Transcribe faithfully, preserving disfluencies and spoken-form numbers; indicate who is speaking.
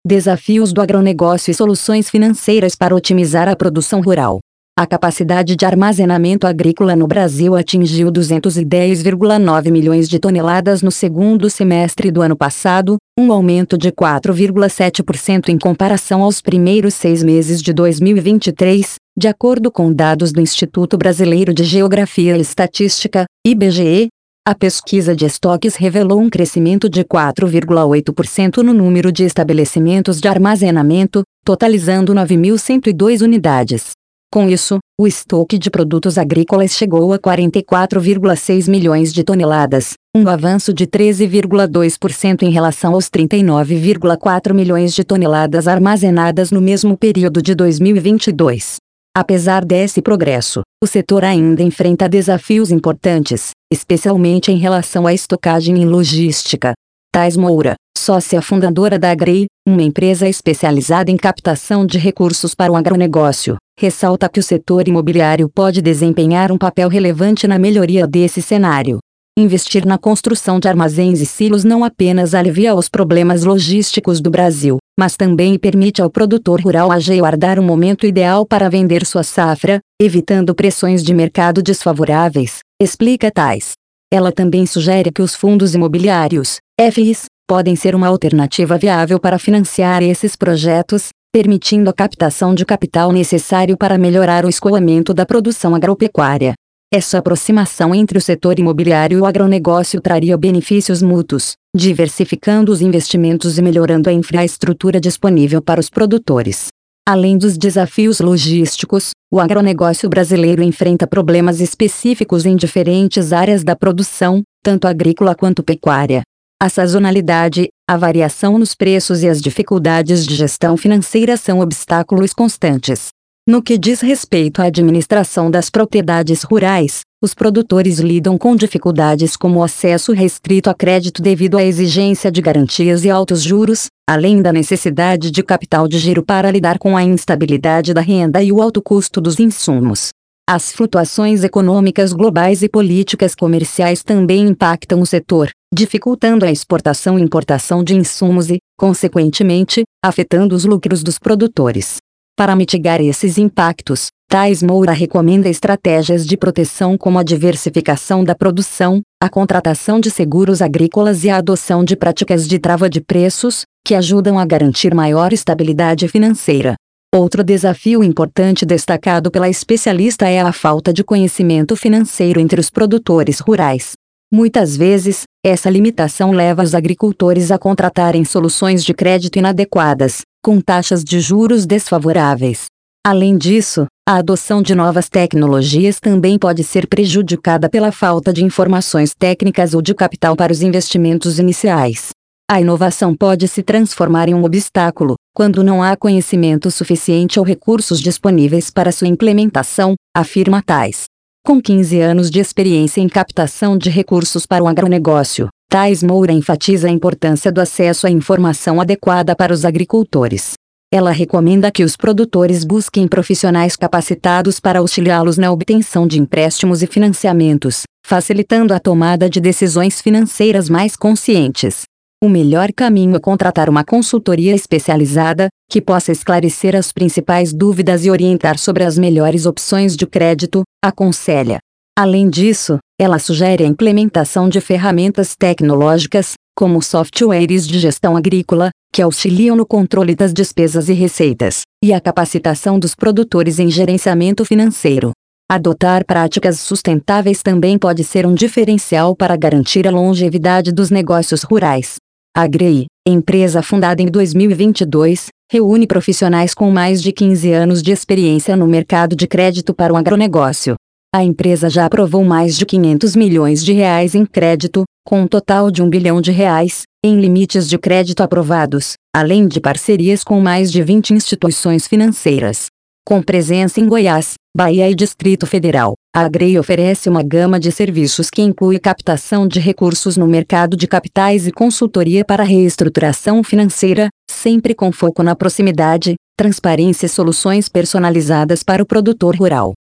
Speaker 1: Desafios do agronegócio e soluções financeiras para otimizar a produção rural. A capacidade de armazenamento agrícola no Brasil atingiu duzentos e dez vírgula nove milhões de toneladas no segundo semestre do ano passado, um aumento de quatro vírgula sete por cento em comparação aos primeiros seis meses de dois mil e vinte e três, de acordo com dados do Instituto Brasileiro de Geografia e Estatística, I B G E. A pesquisa de estoques revelou um crescimento de quatro vírgula oito por cento no número de estabelecimentos de armazenamento, totalizando nove mil cento e dois unidades. Com isso, o estoque de produtos agrícolas chegou a quarenta e quatro vírgula seis milhões de toneladas, um avanço de treze vírgula dois por cento em relação aos trinta e nove vírgula quatro milhões de toneladas armazenadas no mesmo período de dois mil e vinte e dois. Apesar desse progresso, o setor ainda enfrenta desafios importantes, especialmente em relação à estocagem e logística. Thais Moura, sócia fundadora da Agrey, uma empresa especializada em captação de recursos para o agronegócio, ressalta que o setor imobiliário pode desempenhar um papel relevante na melhoria desse cenário. Investir na construção de armazéns e silos não apenas alivia os problemas logísticos do Brasil, mas também permite ao produtor rural aguardar o momento ideal para vender sua safra, evitando pressões de mercado desfavoráveis, explica Thais. Ela também sugere que os fundos imobiliários, F Is, podem ser uma alternativa viável para financiar esses projetos, permitindo a captação de capital necessário para melhorar o escoamento da produção agropecuária. Essa aproximação entre o setor imobiliário e o agronegócio traria benefícios mútuos, diversificando os investimentos e melhorando a infraestrutura disponível para os produtores. Além dos desafios logísticos, o agronegócio brasileiro enfrenta problemas específicos em diferentes áreas da produção, tanto agrícola quanto pecuária. A sazonalidade, a variação nos preços e as dificuldades de gestão financeira são obstáculos constantes. No que diz respeito à administração das propriedades rurais, os produtores lidam com dificuldades como o acesso restrito a crédito devido à exigência de garantias e altos juros, além da necessidade de capital de giro para lidar com a instabilidade da renda e o alto custo dos insumos. As flutuações econômicas globais e políticas comerciais também impactam o setor, dificultando a exportação e importação de insumos e, consequentemente, afetando os lucros dos produtores. Para mitigar esses impactos, Thais Moura recomenda estratégias de proteção como a diversificação da produção, a contratação de seguros agrícolas e a adoção de práticas de trava de preços, que ajudam a garantir maior estabilidade financeira. Outro desafio importante destacado pela especialista é a falta de conhecimento financeiro entre os produtores rurais. Muitas vezes, essa limitação leva os agricultores a contratarem soluções de crédito inadequadas, com taxas de juros desfavoráveis. Além disso, a adoção de novas tecnologias também pode ser prejudicada pela falta de informações técnicas ou de capital para os investimentos iniciais. A inovação pode se transformar em um obstáculo, quando não há conhecimento suficiente ou recursos disponíveis para sua implementação, afirma Thais. Com quinze anos de experiência em captação de recursos para o agronegócio, Thais Moura enfatiza a importância do acesso à informação adequada para os agricultores. Ela recomenda que os produtores busquem profissionais capacitados para auxiliá-los na obtenção de empréstimos e financiamentos, facilitando a tomada de decisões financeiras mais conscientes. O melhor caminho é contratar uma consultoria especializada, que possa esclarecer as principais dúvidas e orientar sobre as melhores opções de crédito, aconselha. Além disso, ela sugere a implementação de ferramentas tecnológicas, como softwares de gestão agrícola, que auxiliam no controle das despesas e receitas, e a capacitação dos produtores em gerenciamento financeiro. Adotar práticas sustentáveis também pode ser um diferencial para garantir a longevidade dos negócios rurais. A Agrey, empresa fundada em dois mil e vinte e dois, reúne profissionais com mais de quinze anos de experiência no mercado de crédito para o agronegócio. A empresa já aprovou mais de quinhentos milhões de reais em crédito, com um total de um bilhão de reais, em limites de crédito aprovados, além de parcerias com mais de vinte instituições financeiras. Com presença em Goiás, Bahia e Distrito Federal, a Agrey oferece uma gama de serviços que inclui captação de recursos no mercado de capitais e consultoria para reestruturação financeira, sempre com foco na proximidade, transparência e soluções personalizadas para o produtor rural.